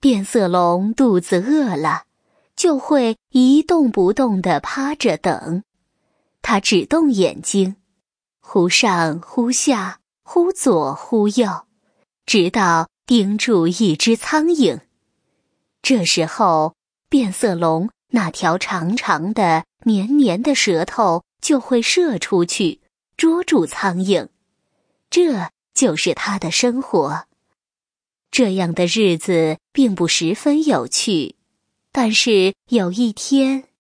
变色龙肚子饿了，就会一动不动地趴着等。它只动眼睛，忽上忽下，忽左忽右，直到盯住一只苍蝇。这时候，变色龙那条长长的、黏黏的舌头就会射出去，捉住苍蝇。这就是它的生活。这样的日子并不十分有趣，但是有一天，